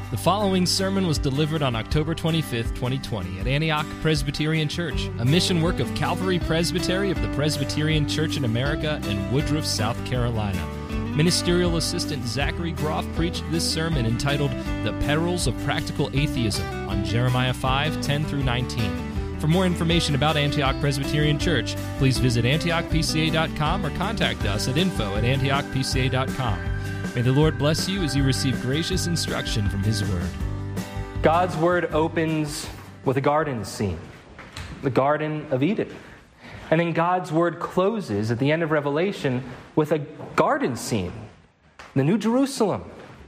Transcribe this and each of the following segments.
The following sermon was delivered on October 25th, 2020 at Antioch Presbyterian Church, a mission work of Calvary Presbytery of the Presbyterian Church in America in Woodruff, South Carolina. Ministerial Assistant Zachary Groff preached this sermon entitled The Perils of Practical Atheism on Jeremiah 5:10 through 19. For more information about Antioch Presbyterian Church, please visit antiochpca.com or contact us at info@antiochpca.com. May the Lord bless you as you receive gracious instruction from His Word. God's Word opens with a garden scene, the Garden of Eden. And then God's Word closes at the end of Revelation with a garden scene, the New Jerusalem.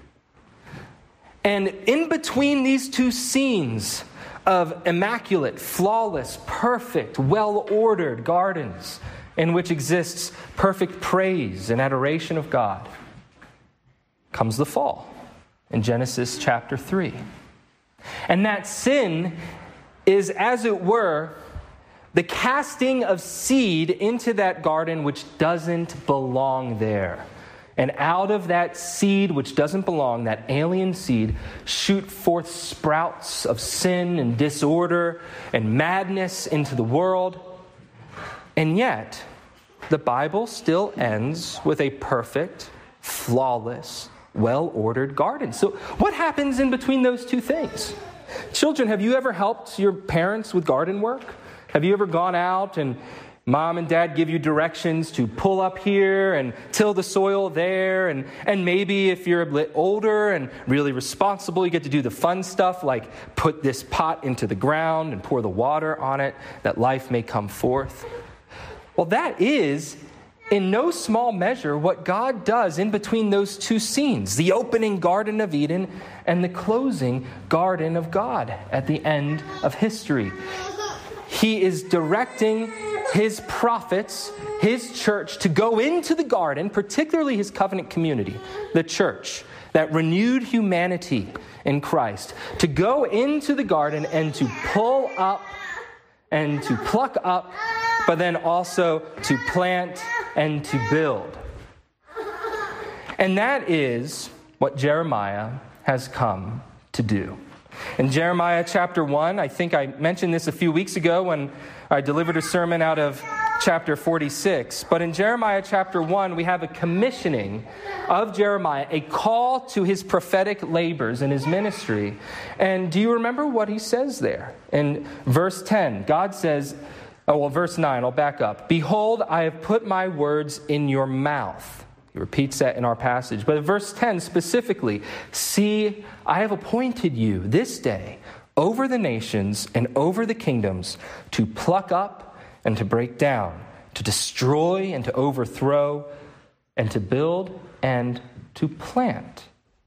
And in between these two scenes of immaculate, flawless, perfect, well-ordered gardens in which exists perfect praise and adoration of God, comes the fall in Genesis chapter 3. And that sin is, as it were, the casting of seed into that garden which doesn't belong there. And out of that seed which doesn't belong, that alien seed, shoot forth sprouts of sin and disorder and madness into the world. And yet, the Bible still ends with a perfect, flawless, well-ordered garden. So what happens in between those two things? Children, have you ever helped your parents with garden work? Have you ever gone out and mom and dad give you directions to pull up here and till the soil there? And maybe if you're a bit older and really responsible, you get to do the fun stuff like put this pot into the ground and pour the water on it that life may come forth. Well, that is in no small measure what God does in between those two scenes, the opening Garden of Eden and the closing Garden of God at the end of history. He is directing His prophets, His church, to go into the garden, particularly His covenant community, the church, that renewed humanity in Christ, to go into the garden and to pull up and to pluck up, but then also to plant and to build. And that is what Jeremiah has come to do. In Jeremiah chapter 1, I think I mentioned this a few weeks ago when I delivered a sermon out of chapter 46. But in Jeremiah chapter 1, we have a commissioning of Jeremiah, a call to his prophetic labors in his ministry. And do you remember what he says there? In verse 10, God says, verse 9, I'll back up. Behold, I have put my words in your mouth. He repeats that in our passage. But in verse 10 specifically, see, I have appointed you this day over the nations and over the kingdoms to pluck up and to break down, to destroy and to overthrow, and to build and to plant.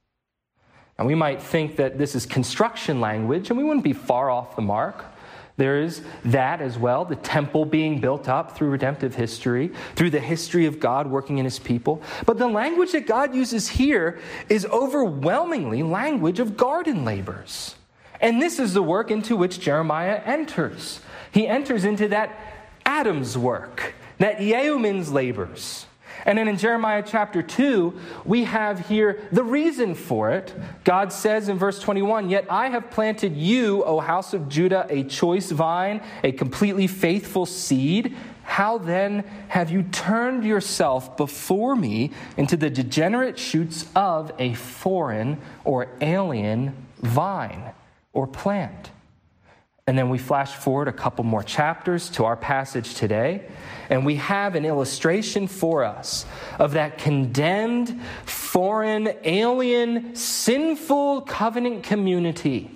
Now we might think that this is construction language, and we wouldn't be far off the mark. There is that as well, the temple being built up through redemptive history, through the history of God working in His people. But the language that God uses here is overwhelmingly language of garden labors. And this is the work into which Jeremiah enters. He enters into that Adam's work, that Yehumin's labors. And then in Jeremiah chapter 2, we have here the reason for it. God says in verse 21, yet I have planted you, O house of Judah, a choice vine, a completely faithful seed. How then have you turned yourself before me into the degenerate shoots of a foreign or alien vine or plant? And then we flash forward a couple more chapters to our passage today, and we have an illustration for us of that condemned, foreign, alien, sinful covenant community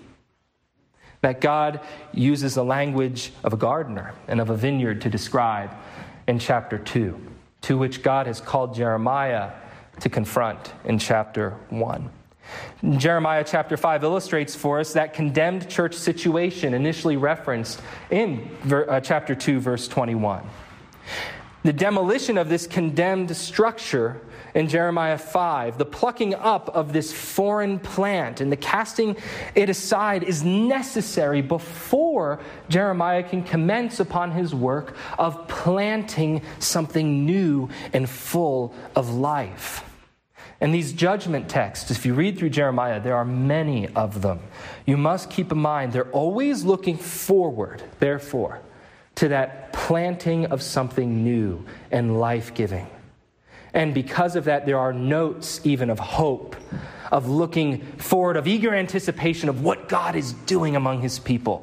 that God uses the language of a gardener and of a vineyard to describe in chapter 2, to which God has called Jeremiah to confront in chapter 1. Jeremiah chapter 5 illustrates for us that condemned church situation initially referenced in chapter 2, verse 21. The demolition of this condemned structure in Jeremiah 5, the plucking up of this foreign plant and the casting it aside is necessary before Jeremiah can commence upon his work of planting something new and full of life. And these judgment texts, if you read through Jeremiah, there are many of them. You must keep in mind they're always looking forward, therefore, to that planting of something new and life-giving. And because of that, there are notes even of hope, of looking forward, of eager anticipation of what God is doing among his people.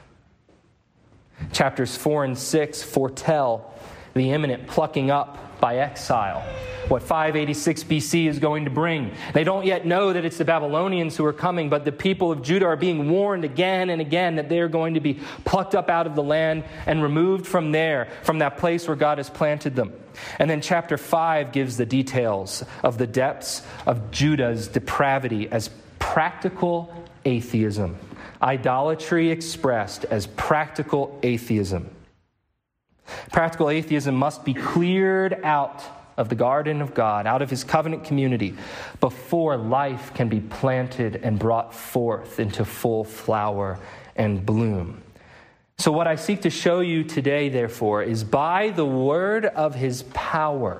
Chapters 4 and 6 foretell the imminent plucking up by exile, what 586 BC is going to bring. They don't yet know that it's the Babylonians who are coming, but the people of Judah are being warned again and again that they are going to be plucked up out of the land and removed from there, from that place where God has planted them. And then chapter 5 gives the details of the depths of Judah's depravity as practical atheism. Idolatry expressed as practical atheism. Practical atheism must be cleared out of the garden of God, out of his covenant community, before life can be planted and brought forth into full flower and bloom. So what I seek to show you today, therefore, is by the word of his power,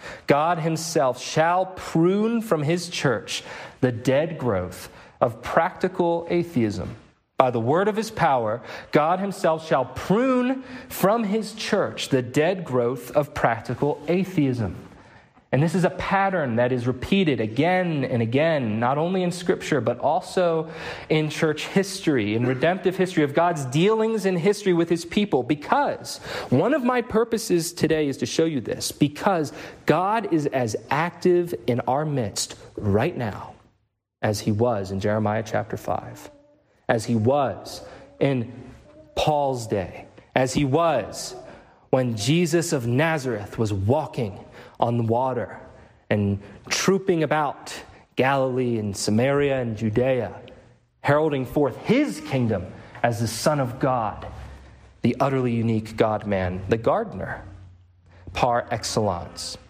God himself shall prune from his church the dead growth of practical atheism. By the word of his power, God himself shall prune from his church the dead growth of practical atheism. And this is a pattern that is repeated again and again, not only in Scripture, but also in church history, in redemptive history, of God's dealings in history with his people. Because one of my purposes today is to show you this, because God is as active in our midst right now as he was in Jeremiah chapter 5. As he was in Paul's day, as he was when Jesus of Nazareth was walking on the water and trooping about Galilee and Samaria and Judea, heralding forth his kingdom as the Son of God, the utterly unique God-man, the gardener, par excellence.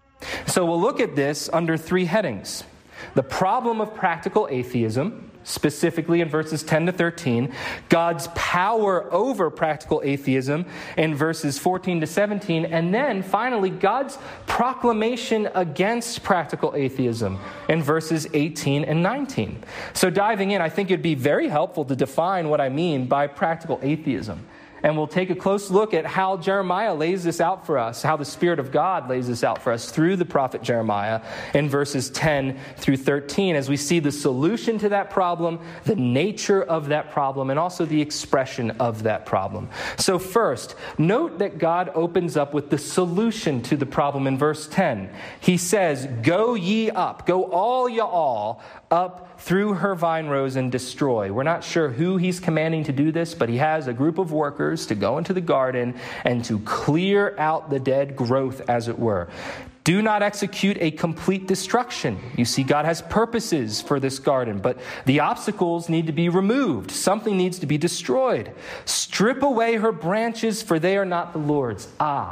So we'll look at this under three headings. The problem of practical atheism, specifically in verses 10 to 13, God's power over practical atheism in verses 14 to 17, and then finally God's proclamation against practical atheism in verses 18 and 19. So diving in, I think it'd be very helpful to define what I mean by practical atheism. And we'll take a close look at how Jeremiah lays this out for us, how the Spirit of God lays this out for us through the prophet Jeremiah in verses 10 through 13, as we see the solution to that problem, the nature of that problem, and also the expression of that problem. So first, note that God opens up with the solution to the problem in verse 10. He says, "Go ye up, go all ye all, up through her vine rows and destroy." We're not sure who he's commanding to do this, but he has a group of workers to go into the garden and to clear out the dead growth, as it were. Do not execute a complete destruction. You see, God has purposes for this garden, but the obstacles need to be removed. Something needs to be destroyed. Strip away her branches, for they are not the Lord's.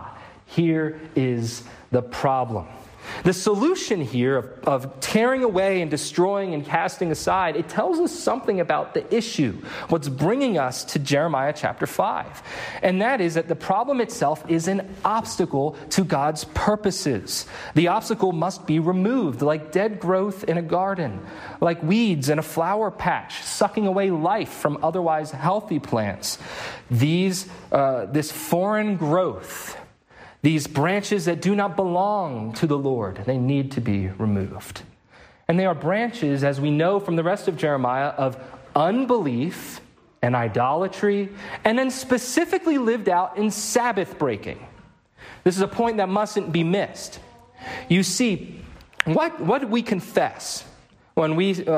Here is the problem. The solution here of tearing away and destroying and casting aside, it tells us something about the issue, what's bringing us to Jeremiah chapter 5. And that is that the problem itself is an obstacle to God's purposes. The obstacle must be removed, like dead growth in a garden, like weeds in a flower patch, sucking away life from otherwise healthy plants. This foreign growth, these branches that do not belong to the Lord, they need to be removed. And they are branches, as we know from the rest of Jeremiah, of unbelief and idolatry, and then specifically lived out in Sabbath breaking. This is a point that mustn't be missed. You see, what do we confess when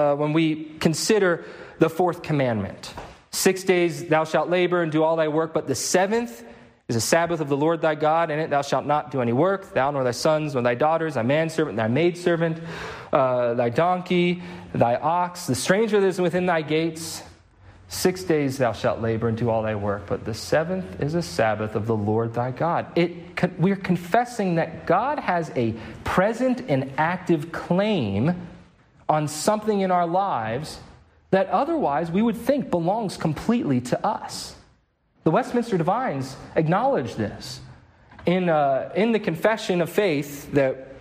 we consider the fourth commandment? 6 days thou shalt labor and do all thy work, but the seventh is a Sabbath of the Lord thy God. In it thou shalt not do any work, thou nor thy sons nor thy daughters, thy manservant, thy maidservant, thy donkey, thy ox, the stranger that is within thy gates. 6 days thou shalt labor and do all thy work, but the seventh is a Sabbath of the Lord thy God. We're confessing that God has a present and active claim on something in our lives that otherwise we would think belongs completely to us. The Westminster Divines acknowledge this. In the confession of faith that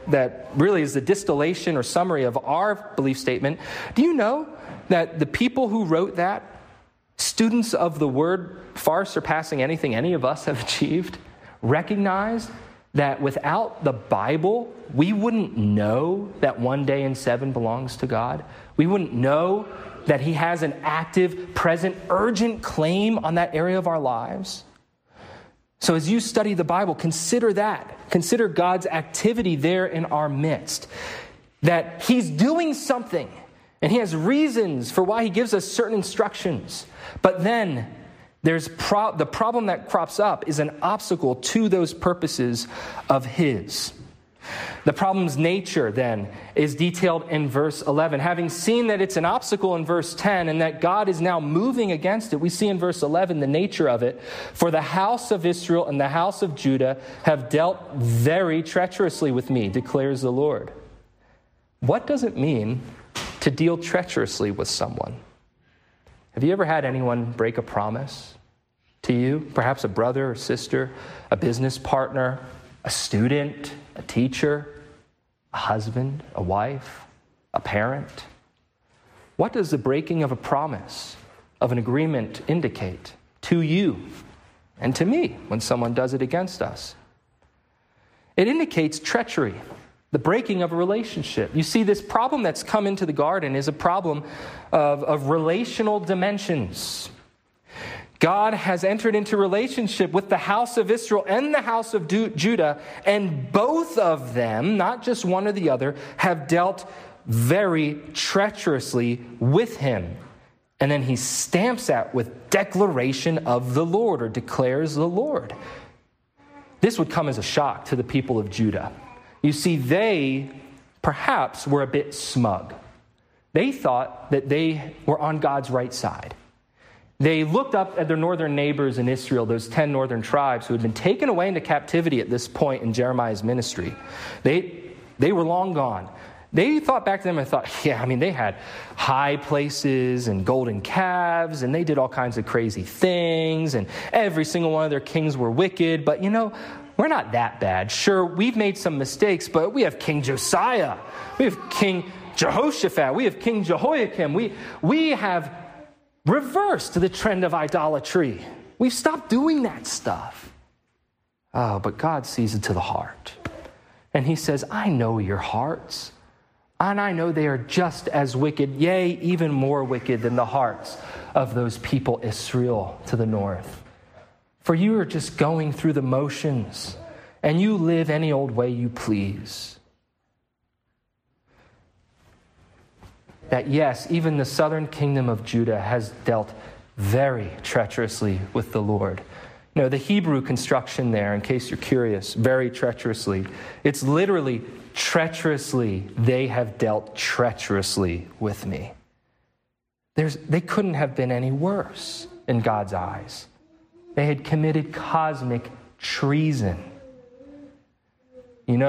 that really is the distillation or summary of our belief statement. Do you know that the people who wrote that, students of the Word far surpassing anything any of us have achieved, recognized that without the Bible, we wouldn't know that 1 day in 7 belongs to God. We wouldn't know that He has an active, present, urgent claim on that area of our lives. So as you study the Bible, consider that. Consider God's activity there in our midst. That He's doing something, and He has reasons for why He gives us certain instructions. But then there's the problem that crops up is an obstacle to those purposes of His. The problem's nature, then, is detailed in verse 11. Having seen that it's an obstacle in verse 10 and that God is now moving against it, we see in verse 11 the nature of it. For the house of Israel and the house of Judah have dealt very treacherously with me, declares the Lord. What does it mean to deal treacherously with someone? Have you ever had anyone break a promise to you? Perhaps a brother or sister, a business partner, a student, a teacher, a husband, a wife, a parent. What does the breaking of a promise, of an agreement indicate to you and to me when someone does it against us? It indicates treachery, the breaking of a relationship. You see, this problem that's come into the garden is a problem of relational dimensions. God has entered into relationship with the house of Israel and the house of Judah, and both of them, not just one or the other, have dealt very treacherously with Him. And then He stamps that with declaration of the Lord, or declares the Lord. This would come as a shock to the people of Judah. You see, they perhaps were a bit smug. They thought that they were on God's right side. They looked up at their northern neighbors in Israel, those 10 northern tribes who had been taken away into captivity at this point in Jeremiah's ministry. They were long gone. They thought back to them and thought, they had high places and golden calves, and they did all kinds of crazy things, and every single one of their kings were wicked, but we're not that bad. Sure, we've made some mistakes, but we have King Josiah, we have King Jehoshaphat, we have King Jehoiakim, we have reversed the trend of idolatry. We've stopped doing that stuff. Oh, but God sees into the heart. And He says, I know your hearts. And I know they are just as wicked, yea, even more wicked than the hearts of those people Israel to the north. For you are just going through the motions, and you live any old way you please. That yes, even the southern kingdom of Judah has dealt very treacherously with the Lord. The Hebrew construction there, in case you're curious, very treacherously. It's literally treacherously, they have dealt treacherously with me. They couldn't have been any worse in God's eyes. They had committed cosmic treason. When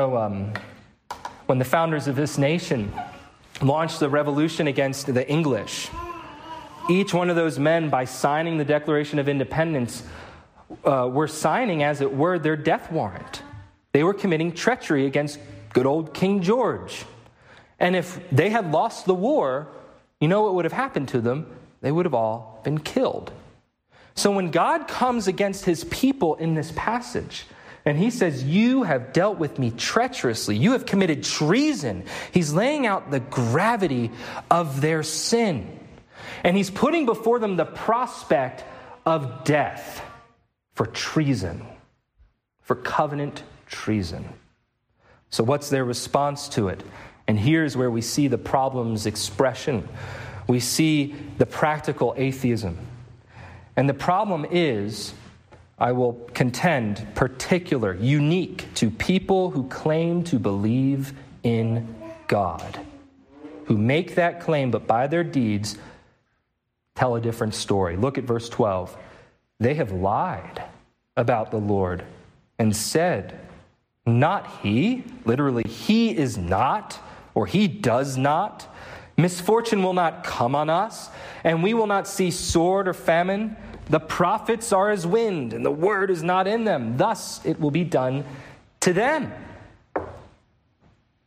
the founders of this nation launched the revolution against the English, each one of those men, by signing the Declaration of Independence, were signing, as it were, their death warrant. They were committing treachery against good old King George. And if they had lost the war, you know what would have happened to them? They would have all been killed. So when God comes against His people in this passage, and He says, you have dealt with me treacherously, you have committed treason, He's laying out the gravity of their sin. And He's putting before them the prospect of death for treason, for covenant treason. So what's their response to it? And here's where we see the problem's expression. We see the practical atheism. And the problem is, I will contend, particular, unique to people who claim to believe in God, who make that claim, but by their deeds tell a different story. Look at verse 12. They have lied about the Lord and said, not He, literally, He is not, or He does not. Misfortune will not come on us, and we will not see sword or famine. The prophets are as wind, and the word is not in them. Thus it will be done to them.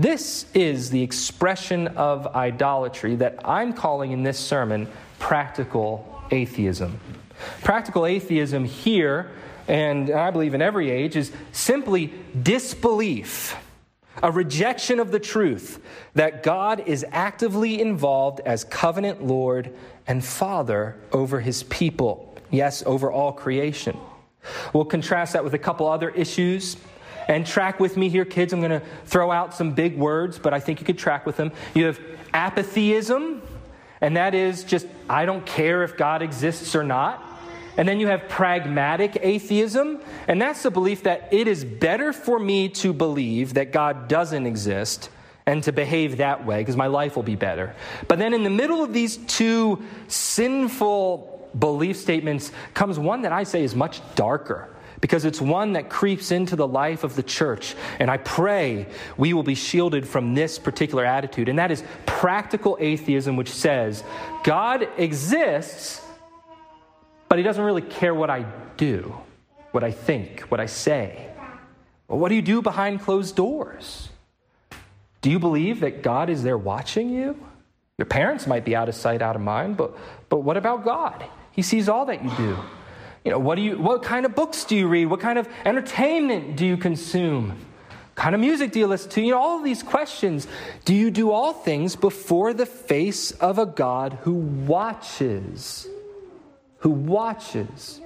This is the expression of idolatry that I'm calling in this sermon practical atheism. Practical atheism here, and I believe in every age, is simply disbelief, a rejection of the truth that God is actively involved as covenant Lord and Father over his people. Yes, over all creation. We'll contrast that with a couple other issues. And track with me here, kids. I'm going to throw out some big words, but I think you could track with them. You have apatheism, and that is just, I don't care if God exists or not. And then you have pragmatic atheism, and that's the belief that it is better for me to believe that God doesn't exist and to behave that way because my life will be better. But then in the middle of these two sinful belief statements comes one that I say is much darker, because it's one that creeps into the life of the church. And I pray we will be shielded from this particular attitude. And that is practical atheism, which says God exists, but he doesn't really care what I do, what I think, what I say. Well, what do you do behind closed doors? Do you believe that God is there watching you? Your parents might be out of sight, out of mind, but what about God? He sees all that you do. What kind of books do you read? What kind of entertainment do you consume? What kind of music do you listen to? All of these questions. Do you do all things before the face of a God who watches? Who watches?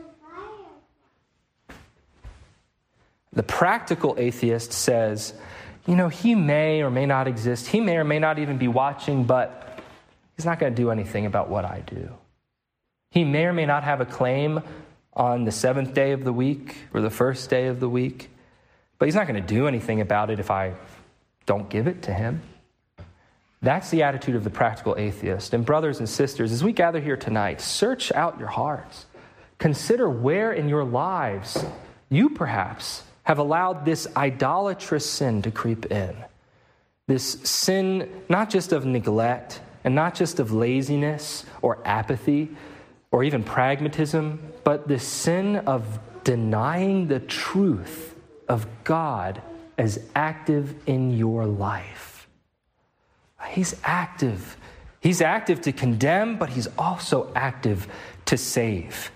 The practical atheist says, he may or may not exist. He may or may not even be watching, but he's not going to do anything about what I do. He may or may not have a claim on the seventh day of the week or the first day of the week, but he's not going to do anything about it if I don't give it to him. That's the attitude of the practical atheist. And brothers and sisters, as we gather here tonight, search out your hearts. Consider where in your lives you perhaps have allowed this idolatrous sin to creep in. This sin not just of neglect and not just of laziness or apathy, or even pragmatism, but the sin of denying the truth of God as active in your life. He's active. He's active to condemn, but he's also active to save.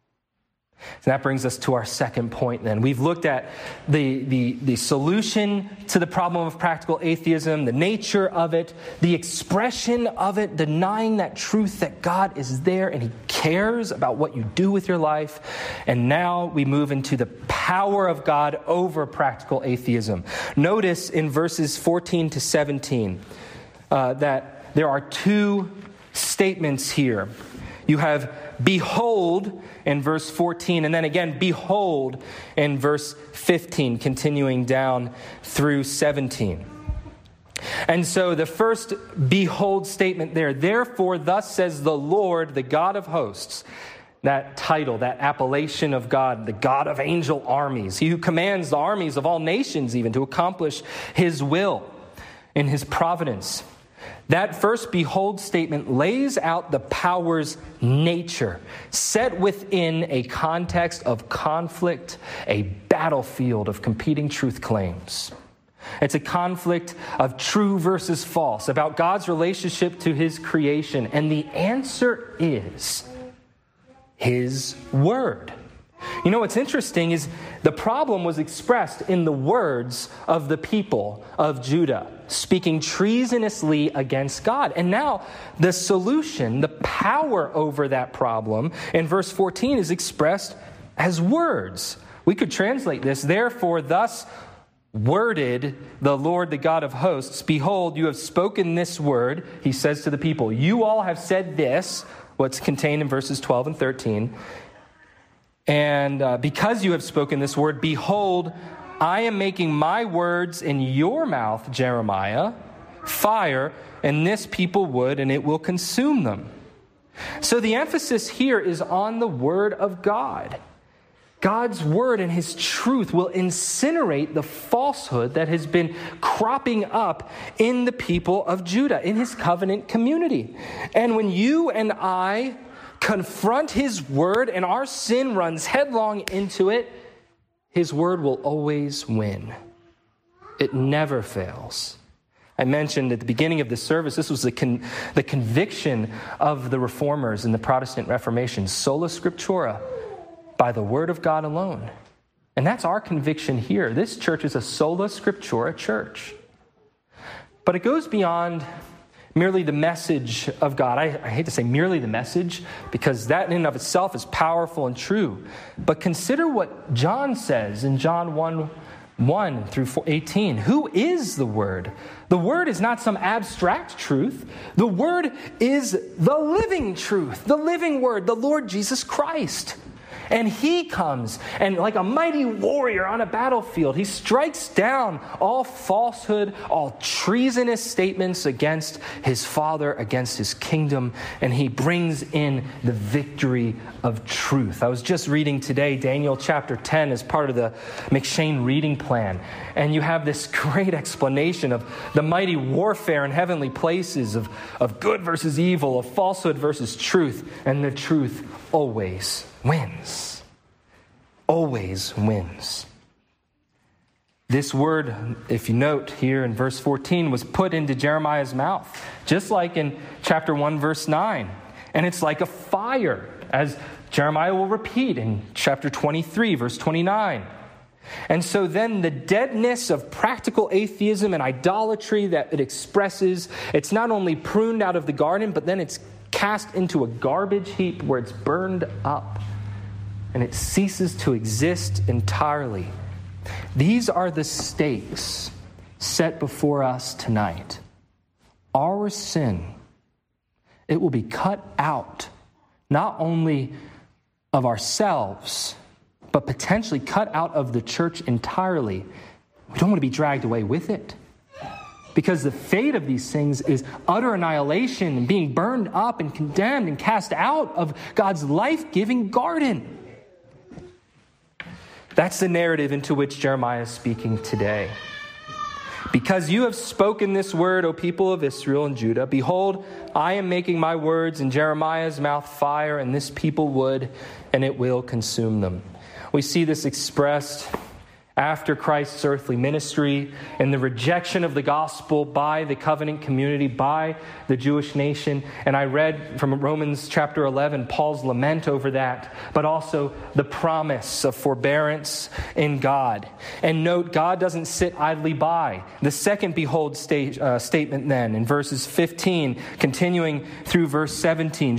So that brings us to our second point then. We've looked at the solution to the problem of practical atheism, the nature of it, the expression of it, denying that truth that God is there and he cares about what you do with your life. And now we move into the power of God over practical atheism. Notice in verses 14 to 17 that there are two statements here. You have behold in verse 14, and then again, behold in verse 15, continuing down through 17. And so the first behold statement there, therefore thus says the Lord, the God of hosts, that title, that appellation of God, the God of angel armies, he who commands the armies of all nations even to accomplish his will in his providence. That first behold statement lays out the power's nature, set within a context of conflict, a battlefield of competing truth claims. It's a conflict of true versus false, about God's relationship to his creation. And the answer is his word. What's interesting is the problem was expressed in the words of the people of Judah, speaking treasonously against God. And now the solution, the power over that problem in verse 14 is expressed as words. We could translate this, therefore thus worded the Lord, the God of hosts, behold, you have spoken this word, he says to the people. You all have said this, what's contained in verses 12 and 13. And because you have spoken this word, behold, I am making my words in your mouth, Jeremiah, fire, and this people wood, and it will consume them. So the emphasis here is on the word of God. God's word and his truth will incinerate the falsehood that has been cropping up in the people of Judah, in his covenant community. And when you and I confront his word and our sin runs headlong into it, his word will always win. It never fails. I mentioned at the beginning of the service, this was the conviction of the Reformers in the Protestant Reformation. Sola Scriptura, by the Word of God alone. And that's our conviction here. This church is a Sola Scriptura church. But it goes beyond merely the message of God. I hate to say merely the message, because that in and of itself is powerful and true. But consider what John says in John 1 through 18. Who is the Word? The Word is not some abstract truth. The Word is the living truth, the living Word, the Lord Jesus Christ. And he comes, and like a mighty warrior on a battlefield, he strikes down all falsehood, all treasonous statements against his Father, against his kingdom, and he brings in the victory of truth. I was just reading today Daniel chapter 10 as part of the McShane reading plan, and you have this great explanation of the mighty warfare in heavenly places, of good versus evil, of falsehood versus truth, and the truth always wins. Always wins. This word, if you note here in verse 14, was put into Jeremiah's mouth, just like in chapter 1, verse 9. And it's like a fire, as Jeremiah will repeat in chapter 23, verse 29. And so then the deadness of practical atheism and idolatry that it expresses, it's not only pruned out of the garden, but then it's cast into a garbage heap where it's burned up and it ceases to exist entirely. These are the stakes set before us tonight. Our sin, it will be cut out, not only of ourselves, but potentially cut out of the church entirely. We don't want to be dragged away with it. Because the fate of these things is utter annihilation and being burned up and condemned and cast out of God's life-giving garden. That's the narrative into which Jeremiah is speaking today. Because you have spoken this word, O people of Israel and Judah, behold, I am making my words in Jeremiah's mouth fire, and this people wood, and it will consume them. We see this expressed after Christ's earthly ministry and the rejection of the gospel by the covenant community, by the Jewish nation. And I read from Romans chapter 11, Paul's lament over that, but also the promise of forbearance in God. And note, God doesn't sit idly by. The second behold statement then in verses 15, continuing through verse 17,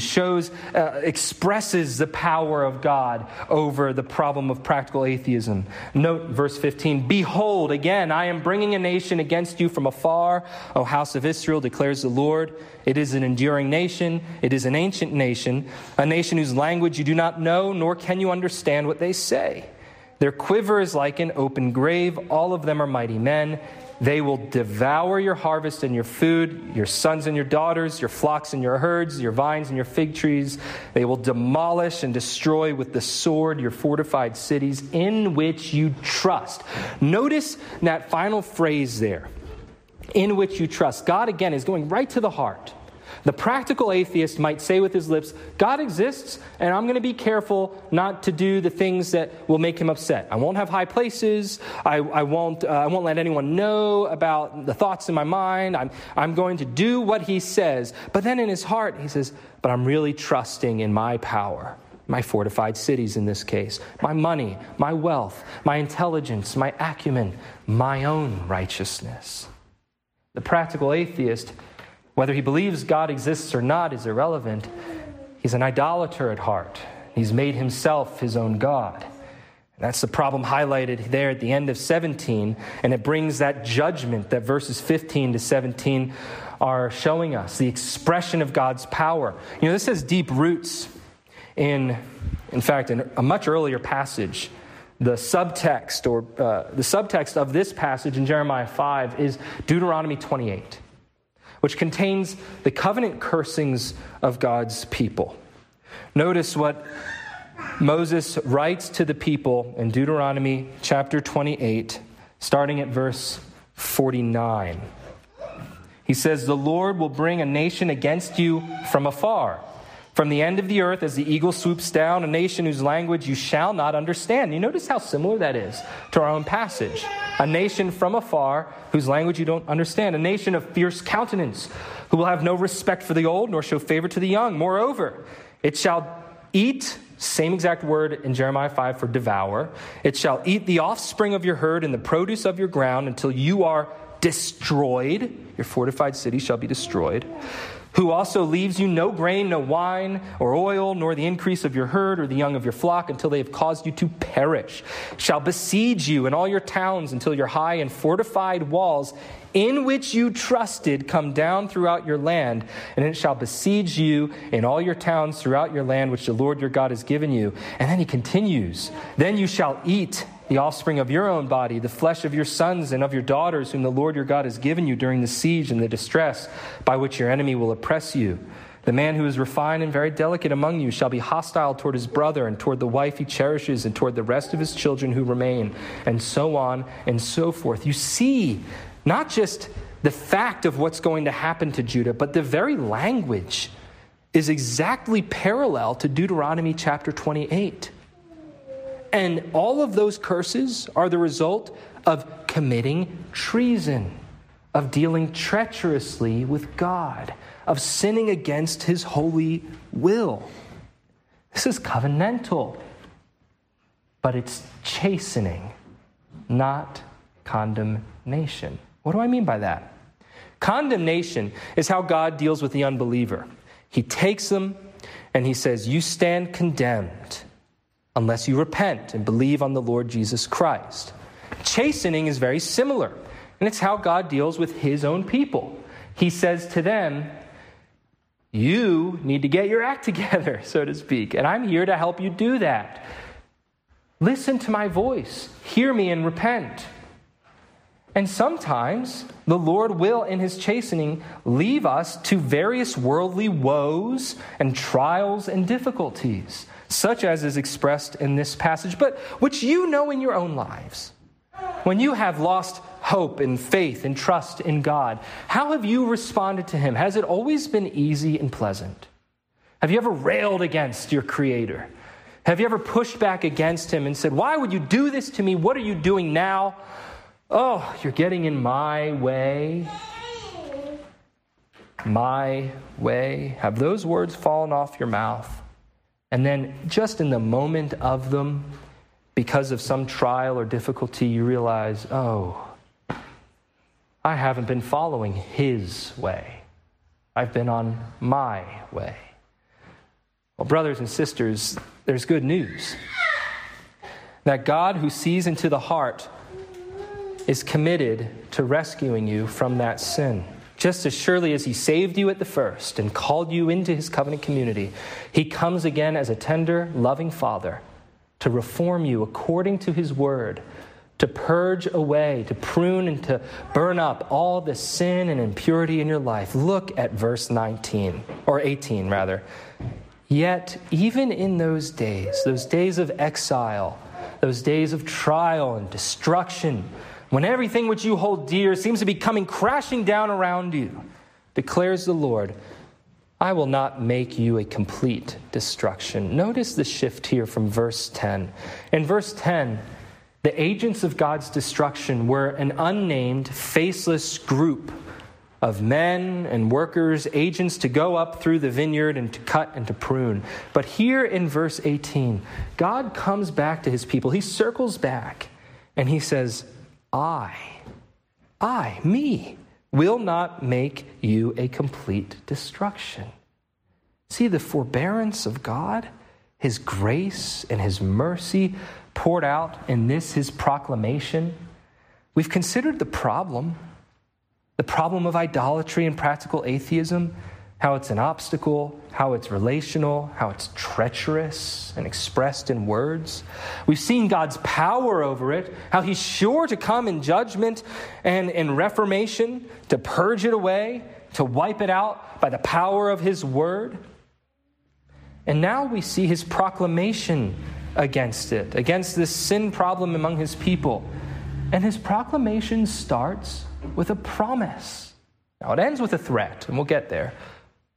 expresses the power of God over the problem of practical atheism. Note verse 15, behold, again, I am bringing a nation against you from afar, O house of Israel, declares the Lord. It is an enduring nation. It is an ancient nation, a nation whose language you do not know, nor can you understand what they say. Their quiver is like an open grave. All of them are mighty men. They will devour your harvest and your food, your sons and your daughters, your flocks and your herds, your vines and your fig trees. They will demolish and destroy with the sword your fortified cities in which you trust. Notice that final phrase there, in which you trust. God, again, is going right to the heart. The practical atheist might say with his lips, God exists, and I'm going to be careful not to do the things that will make him upset. I won't have high places. I won't let anyone know about the thoughts in my mind. I'm going to do what he says. But then in his heart, he says, but I'm really trusting in my power, my fortified cities in this case, my money, my wealth, my intelligence, my acumen, my own righteousness. The practical atheist, whether he believes God exists or not, is irrelevant. He's an idolater at heart. He's made himself his own God. And that's the problem highlighted there at the end of 17, and it brings that judgment that verses 15 to 17 are showing us, the expression of God's power. You know, this has deep roots in fact, in a much earlier passage. The subtext of this passage in Jeremiah 5 is Deuteronomy 28, which contains the covenant cursings of God's people. Notice what Moses writes to the people in Deuteronomy chapter 28, starting at verse 49. He says, the Lord will bring a nation against you from afar, From the end of the earth, as the eagle swoops down, a nation whose language you shall not understand. You notice how similar that is to our own passage. A nation from afar whose language you don't understand. A nation of fierce countenance who will have no respect for the old nor show favor to the young. Moreover, it shall eat, same exact word in Jeremiah 5 for devour. It shall eat the offspring of your herd and the produce of your ground until you are destroyed. Your fortified city shall be destroyed. Who also leaves you no grain, no wine or oil, nor the increase of your herd or the young of your flock until they have caused you to perish, shall besiege you in all your towns until your high and fortified walls in which you trusted come down throughout your land, and it shall besiege you in all your towns throughout your land which the Lord your God has given you. And then he continues, then you shall eat the offspring of your own body, the flesh of your sons and of your daughters, whom the Lord your God has given you during the siege and the distress by which your enemy will oppress you. The man who is refined and very delicate among you shall be hostile toward his brother and toward the wife he cherishes and toward the rest of his children who remain, and so on and so forth. You see, not just the fact of what's going to happen to Judah, but the very language is exactly parallel to Deuteronomy chapter 28. And all of those curses are the result of committing treason, of dealing treacherously with God, of sinning against his holy will. This is covenantal, but it's chastening, not condemnation. What do I mean by that? Condemnation is how God deals with the unbeliever. He takes them and he says, you stand condemned unless you repent and believe on the Lord Jesus Christ. Chastening is very similar, and it's how God deals with his own people. He says to them, you need to get your act together, so to speak, and I'm here to help you do that. Listen to my voice. Hear me and repent. And sometimes the Lord will, in his chastening, leave us to various worldly woes and trials and difficulties, such as is expressed in this passage, but which you know in your own lives. When you have lost hope and faith and trust in God, how have you responded to him? Has it always been easy and pleasant? Have you ever railed against your Creator? Have you ever pushed back against him and said, why would you do this to me? What are you doing now? Oh, you're getting in my way. My way. Have those words fallen off your mouth? And then just in the moment of them, because of some trial or difficulty, you realize, oh, I haven't been following his way. I've been on my way. Well, brothers and sisters, there's good news. That God, who sees into the heart, is committed to rescuing you from that sin. Just as surely as he saved you at the first and called you into his covenant community, he comes again as a tender, loving father to reform you according to his word, to purge away, to prune and to burn up all the sin and impurity in your life. Look at verse 18 rather. Yet even in those days of exile, those days of trial and destruction, when everything which you hold dear seems to be coming crashing down around you, declares the Lord, I will not make you a complete destruction. Notice the shift here from verse 10. In verse 10, the agents of God's destruction were an unnamed, faceless group of men and workers, agents to go up through the vineyard and to cut and to prune. But here in verse 18, God comes back to his people. He circles back and he says, me, will not make you a complete destruction. See the forbearance of God, his grace and his mercy poured out in this, his proclamation. We've considered the problem of idolatry and practical atheism, how it's an obstacle, how it's relational, how it's treacherous and expressed in words. We've seen God's power over it, how he's sure to come in judgment and in reformation to purge it away, to wipe it out by the power of his word. And now we see his proclamation against it, against this sin problem among his people. And his proclamation starts with a promise. Now it ends with a threat, and we'll get there.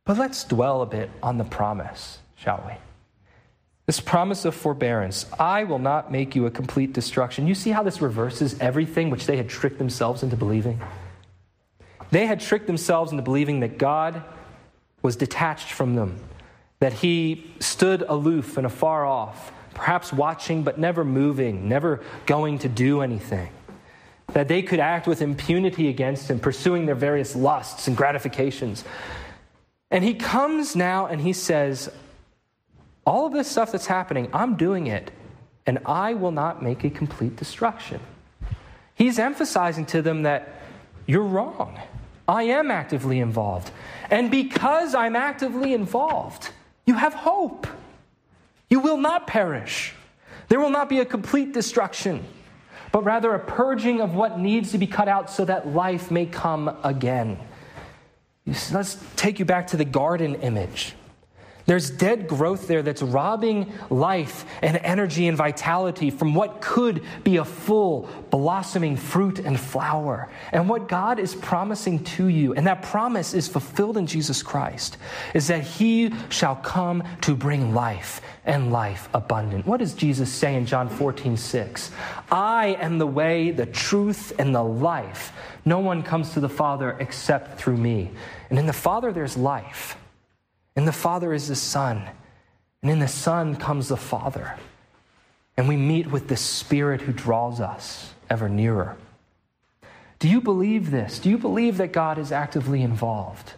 But let's dwell a bit on the promise, shall we? This promise of forbearance. I will not make you a complete destruction. You see how this reverses everything which they had tricked themselves into believing? They had tricked themselves into believing that God was detached from them, that he stood aloof and afar off, perhaps watching but never moving, never going to do anything, that they could act with impunity against him, pursuing their various lusts and gratifications. And he comes now and he says, all of this stuff that's happening, I'm doing it, and I will not make a complete destruction. He's emphasizing to them that you're wrong. I am actively involved. And because I'm actively involved, you have hope. You will not perish. There will not be a complete destruction, but rather a purging of what needs to be cut out so that life may come again. Let's take you back to the garden image. There's dead growth there that's robbing life and energy and vitality from what could be a full, blossoming fruit and flower. And what God is promising to you, and that promise is fulfilled in Jesus Christ, is that he shall come to bring life and life abundant. What does Jesus say in John 14:6? I am the way, the truth, and the life. No one comes to the Father except through me. And in the Father there's life. And the Father is the Son. And in the Son comes the Father. And we meet with the Spirit who draws us ever nearer. Do you believe this? Do you believe that God is actively involved?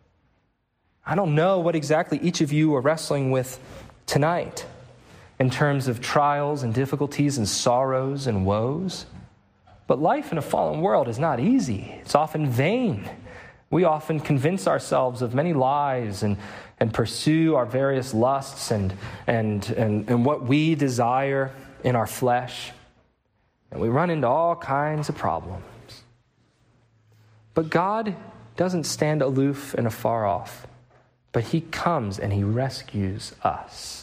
I don't know what exactly each of you are wrestling with tonight in terms of trials and difficulties and sorrows and woes. But life in a fallen world is not easy. It's often vain. We often convince ourselves of many lies and pursue our various lusts and what we desire in our flesh. And we run into all kinds of problems. But God doesn't stand aloof and afar off, but he comes and he rescues us.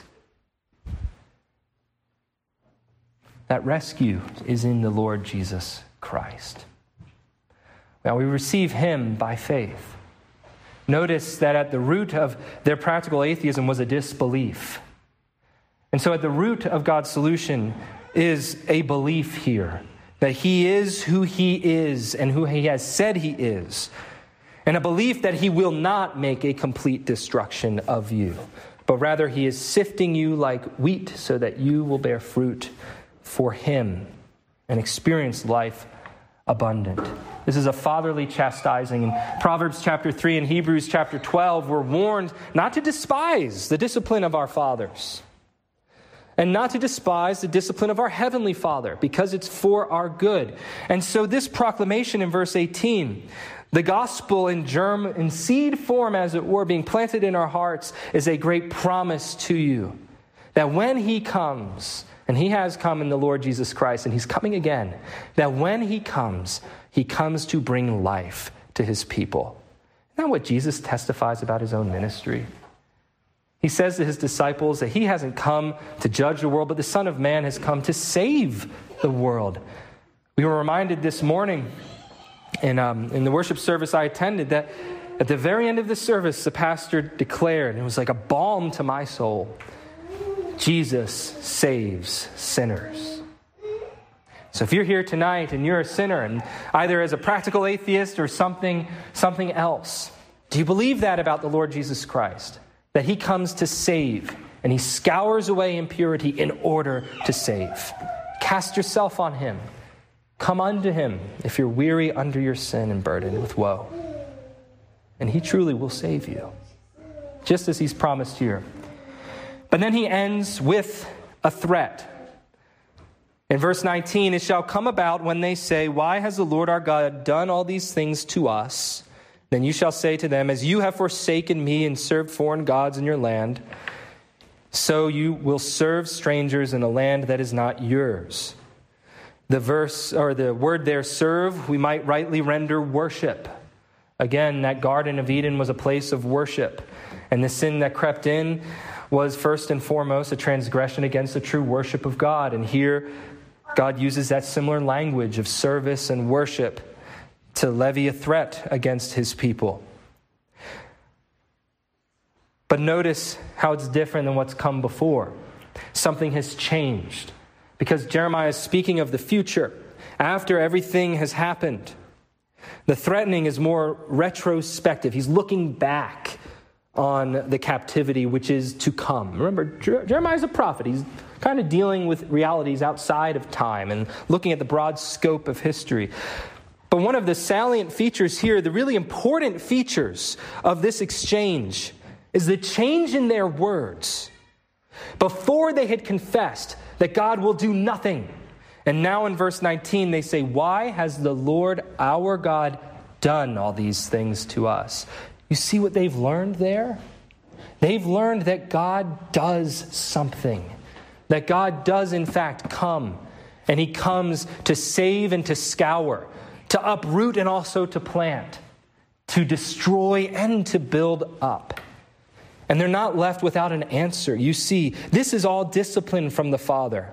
That rescue is in the Lord Jesus Christ. Now, we receive him by faith. Notice that at the root of their practical atheism was a disbelief. And so at the root of God's solution is a belief here that he is who he is and who he has said he is. And a belief that he will not make a complete destruction of you, but rather he is sifting you like wheat so that you will bear fruit for him and experience life abundant. This is a fatherly chastising. In Proverbs chapter 3 and Hebrews chapter 12, we're warned not to despise the discipline of our fathers and not to despise the discipline of our heavenly Father, because it's for our good. And so this proclamation in verse 18, the gospel in germ, in seed form, as it were, being planted in our hearts, is a great promise to you that when he comes, and he has come in the Lord Jesus Christ, and he's coming again, that when he comes to bring life to his people. Isn't that what Jesus testifies about his own ministry? He says to his disciples that he hasn't come to judge the world, but the Son of Man has come to save the world. We were reminded this morning in the worship service I attended that at the very end of the service, the pastor declared, and it was like a balm to my soul, Jesus saves sinners. So if you're here tonight and you're a sinner, and either as a practical atheist or something else, do you believe that about the Lord Jesus Christ? That he comes to save, and he scours away impurity in order to save. Cast yourself on him. Come unto him if you're weary under your sin and burdened with woe. And he truly will save you, just as he's promised here. But then he ends with a threat. In verse 19, it shall come about when they say, why has the Lord our God done all these things to us? Then you shall say to them, as you have forsaken me and served foreign gods in your land, so you will serve strangers in a land that is not yours. The verse, or the word there, serve, we might rightly render worship. Again, that Garden of Eden was a place of worship. And the sin that crept in was first and foremost a transgression against the true worship of God. And here, God uses that similar language of service and worship to levy a threat against his people. But notice how it's different than what's come before. Something has changed because Jeremiah is speaking of the future after everything has happened. The threatening is more retrospective. He's looking back on the captivity which is to come. Remember, Jeremiah is a prophet. He's kind of dealing with realities outside of time and looking at the broad scope of history. But one of the salient features here, the really important features of this exchange, is the change in their words. Before they had confessed that God will do nothing. And now in verse 19 they say, "Why has the Lord our God done all these things to us?" You see what they've learned there? They've learned that God does something. That God does in fact come. And he comes to save and to scour, to uproot and also to plant, to destroy and to build up. And they're not left without an answer. You see, this is all discipline from the Father.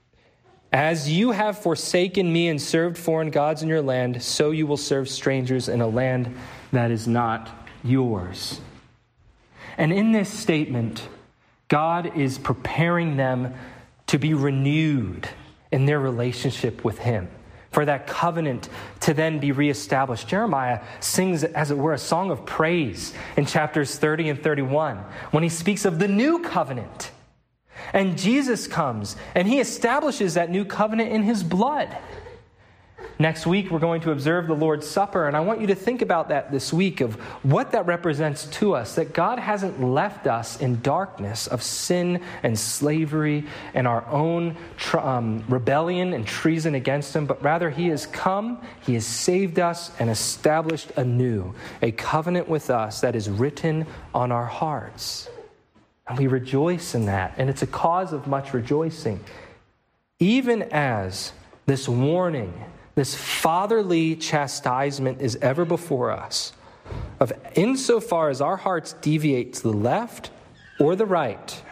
As you have forsaken me and served foreign gods in your land, so you will serve strangers in a land that is not yours. And in this statement, God is preparing them to be renewed in their relationship with him, for that covenant to then be reestablished. Jeremiah sings, as it were, a song of praise in chapters 30 and 31 when he speaks of the new covenant. And Jesus comes and he establishes that new covenant in his blood. Next week, we're going to observe the Lord's Supper, and I want you to think about that this week of what that represents to us, that God hasn't left us in darkness of sin and slavery and our own rebellion and treason against him, but rather he has come, he has saved us and established anew a covenant with us that is written on our hearts. And we rejoice in that, and it's a cause of much rejoicing. Even as this warning, this fatherly chastisement is ever before us, of insofar as our hearts deviate to the left or the right,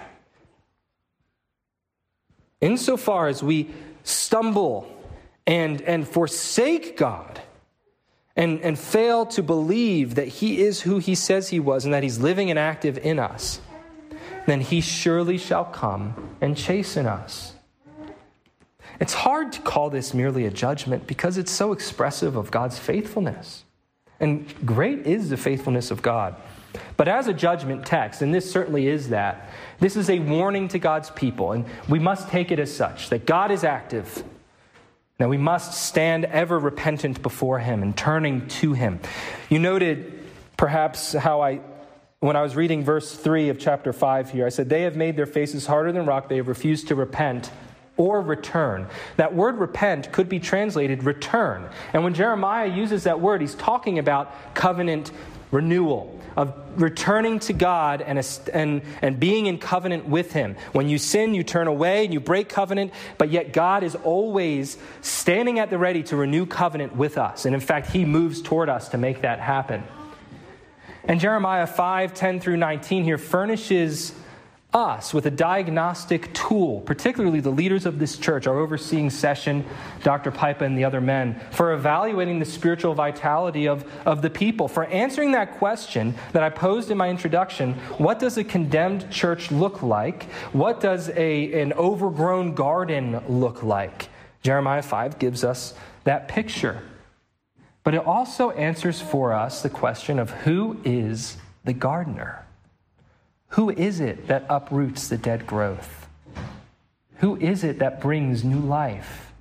insofar as we stumble and forsake God and fail to believe that he is who he says he was and that he's living and active in us, then he surely shall come and chasten us. It's hard to call this merely a judgment because it's so expressive of God's faithfulness. And great is the faithfulness of God. But as a judgment text, and this certainly is that, this is a warning to God's people, and we must take it as such, that God is active. Now we must stand ever repentant before him and turning to him. You noted perhaps how when I was reading verse 3 of chapter 5 here, I said, "They have made their faces harder than rock. They have refused to repent or return." That word repent could be translated return. And when Jeremiah uses that word, he's talking about covenant renewal, of returning to God and being in covenant with him. When you sin, you turn away and you break covenant, but yet God is always standing at the ready to renew covenant with us. And in fact, he moves toward us to make that happen. And Jeremiah 5:10 through 19 here furnishes us with a diagnostic tool, particularly the leaders of this church, our overseeing session, Dr. Pipa and the other men, for evaluating the spiritual vitality of the people, for answering that question that I posed in my introduction: what does a condemned church look like? What does an overgrown garden look like? Jeremiah 5 gives us that picture. But it also answers for us the question of who is the gardener? Who is it that uproots the dead growth? Who is it that brings new life?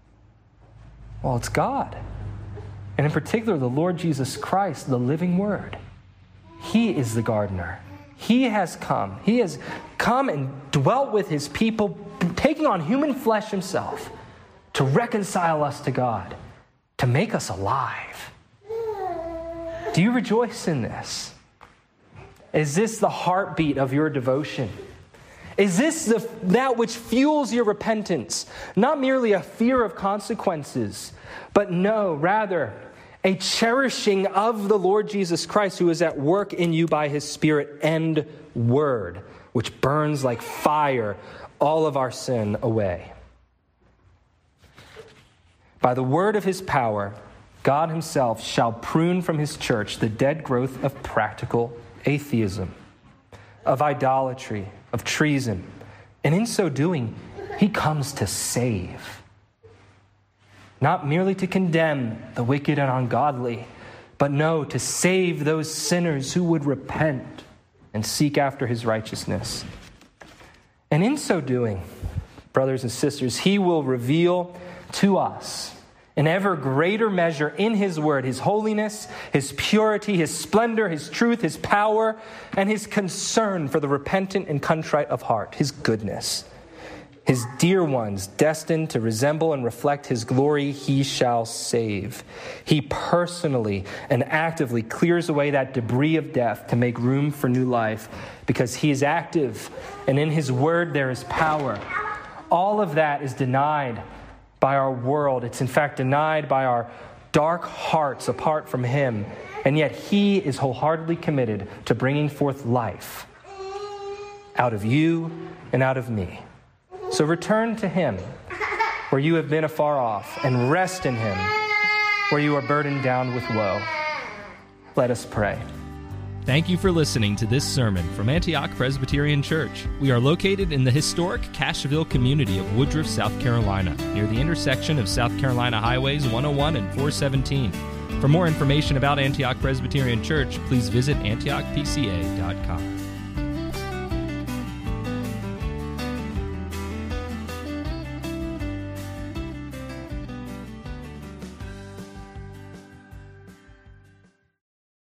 Well, it's God. And in particular, the Lord Jesus Christ, the living Word. He is the gardener. He has come. He has come and dwelt with his people, taking on human flesh himself to reconcile us to God, to make us alive. Do you rejoice in this? Is this the heartbeat of your devotion? Is this that which fuels your repentance? Not merely a fear of consequences, but no, rather a cherishing of the Lord Jesus Christ, who is at work in you by his Spirit and Word, which burns like fire all of our sin away. By the word of his power, God himself shall prune from his church the dead growth of practical atheism. of idolatry, of treason. And in so doing, he comes to save. Not merely to condemn the wicked and ungodly, but no, to save those sinners who would repent and seek after his righteousness. And in so doing, brothers and sisters, he will reveal to us in ever greater measure in his word, his holiness, his purity, his splendor, his truth, his power, and his concern for the repentant and contrite of heart, his goodness. His dear ones, destined to resemble and reflect his glory, he shall save. He personally and actively clears away that debris of death to make room for new life, because he is active, and in his word there is power. All of that is denied by our world. It's in fact denied by our dark hearts apart from him. And yet he is wholeheartedly committed to bringing forth life out of you and out of me. So return to him where you have been afar off, and rest in him where you are burdened down with woe. Let us pray. Thank you for listening to this sermon from Antioch Presbyterian Church. We are located in the historic Cashville community of Woodruff, South Carolina, near the intersection of South Carolina Highways 101 and 417. For more information about Antioch Presbyterian Church, please visit antiochpca.com.